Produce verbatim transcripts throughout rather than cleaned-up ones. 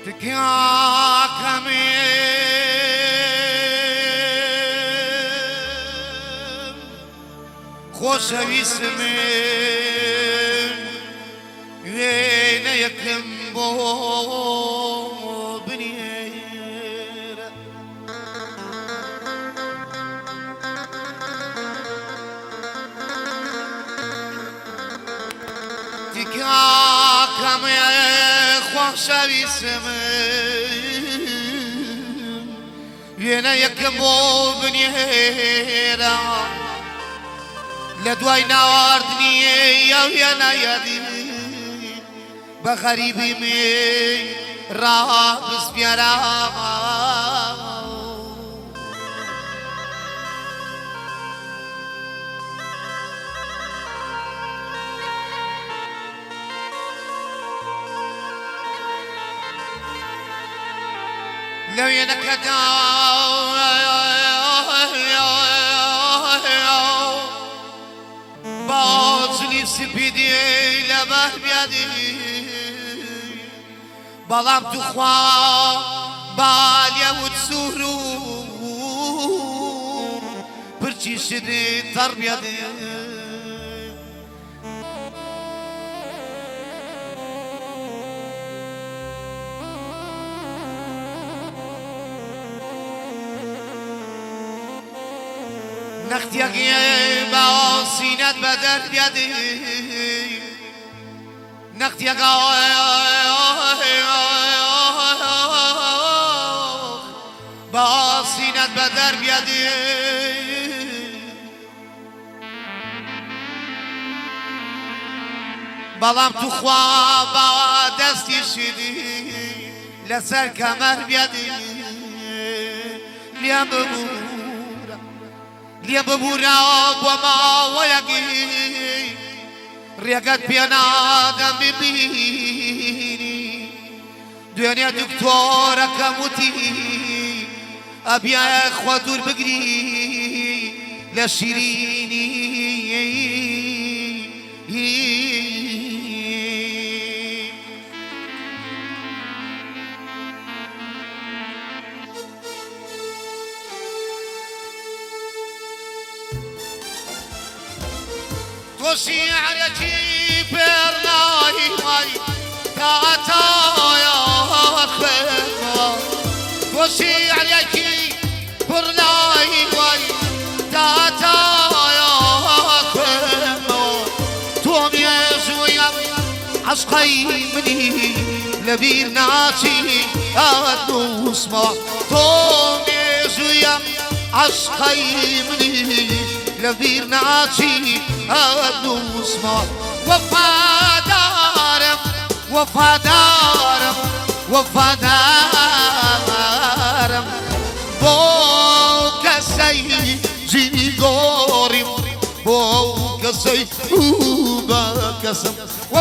تکاکەمێ خۆشەویستمێ وێنە یەکەم بۆ بنێرە تکاکەمێ خۆشەویستمێ وێنە یەکەم بۆ بنێرە لە دوای ناواردنی ئەو وێنە یادی بە غەریبی من ڕابسپێرە لە وێنەکەدا باوجلی سپیدی لەبەر بیادی بەڵام توخوا بالێوت سوور و پرچی شدی تەڕبیادی نەختیەکی باوسینەت بەدەر بیادی نەختیەکە باوسینەت بەدەر بیادی بەڵام توخوا باوا دەستی شیدی لەسەر کەمەر بیادی لێم ببوو لێ ببوورە بۆ ماوەیەکی ڕێگەت پێ نادەم ببینی دوێنێ دکتۆرەکەم وتی ئەبیایە خوا دوور بگری لە شیرینی وشيعرتي برناي ماي تاتا يا خيما وشيعرتي برناي ماي تاتا يا خيما توم يزويا عشقي مني لبير ناسي ادوس ما توم يزويا عشقي مني لبير ناسي أدوس ما وفادارم وفادارم وفادارم بو كسي جيني غورم بو كسي با كسم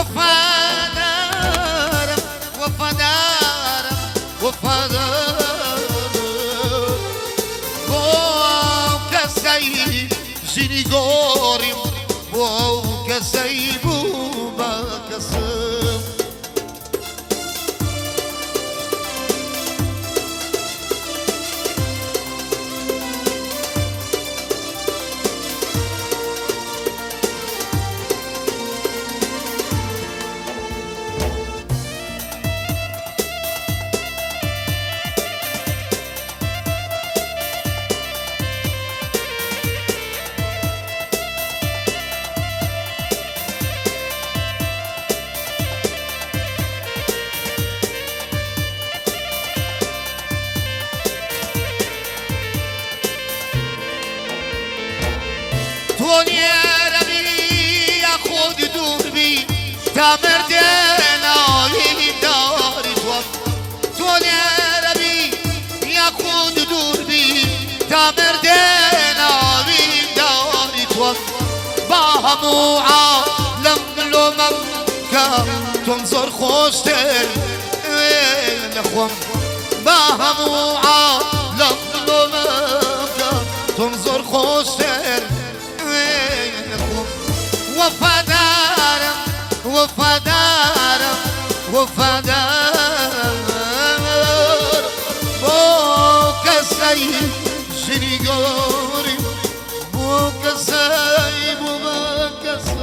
وفادارم وفادارم وفادارم بو كسي جيني غورم بو كسيب وما كسب دنیا روی خود دور بی تمر دنایی داری تو دنیا روی خود دور بی تمر دنایی داری تو با همو عالم لومم که تنظر خوشتر نخوام با همو عالم لومم که تنظر خوشتر وفادارم وفادارم وفادارم نوری بو کسی بو با کسی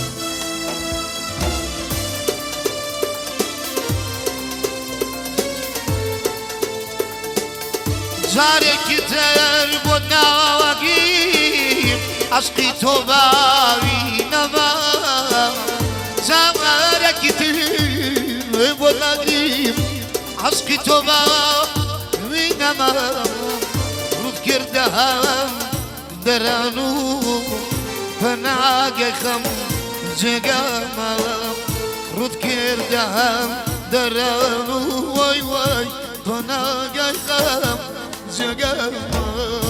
جارێکی تر بۆ ناوەگیم عشقی تۆ باوی نەما جارێکی تر بۆ ناگیم عشقی تۆ باوی نەما ڕوود کردە هەم دەران و پەناگەی خەم جێگەمە ڕوود کردە هەم دەران و وای وای پەناگەی خەم جێگەمە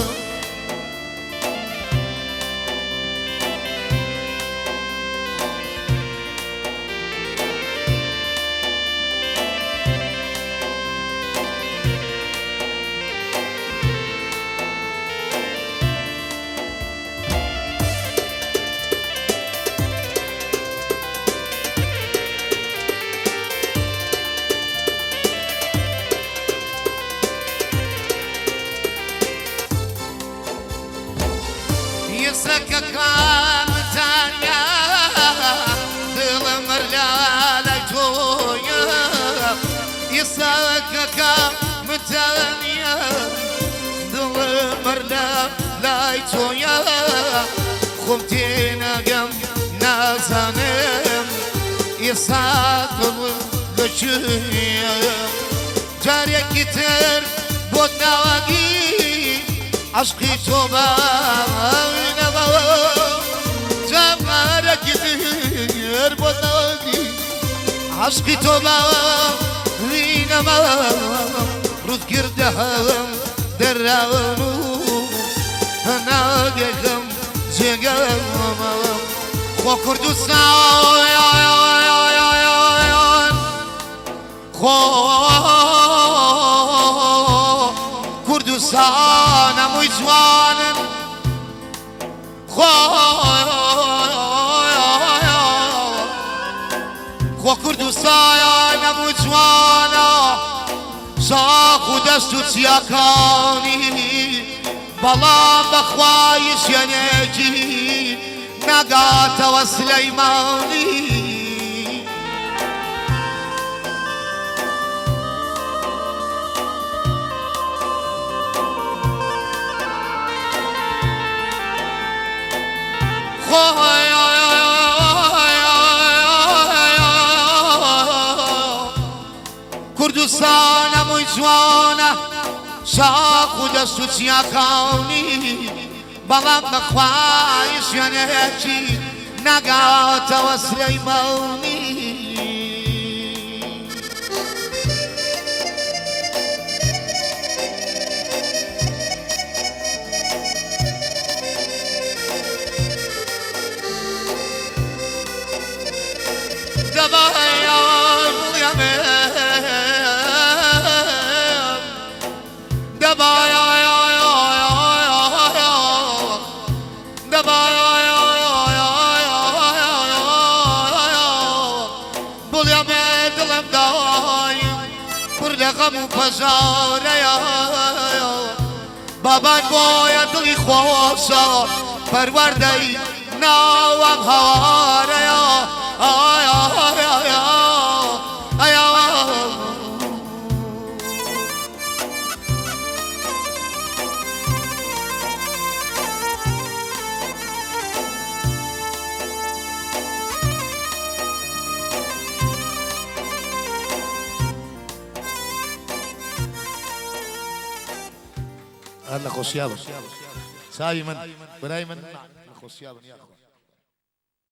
يسكك متانيا دل مرلا تويا يسكك متانيا دل مرلا لا تويا خمتينا قم نازنم يساقل بشويا جاري كتر بودنا وقي عشقي توبا جمعنا كتير بطاقي عشقي توبا وينما رود كردهم درانو ناقهم جيقهم خو كردستان خو كردستان موي جوانن خو خو كردستان موي جوانا ساخو دستو تياكاني بلام بخوايش ينجي نقات وسليماني كردستان موي جوانا ساخو دستو تياكاني بلام بخوايش ينجي نقات وسليماني دبايا يا مان دبايا يا يا يا دبايا يا يا يا بول يا مان دلم دايم بردقم بازار يا بابان باید دلی خواسا پروردهی ناوم هواره یا آی آی آی آی الله خوشیاب سایه من برای من خوشیاب نیا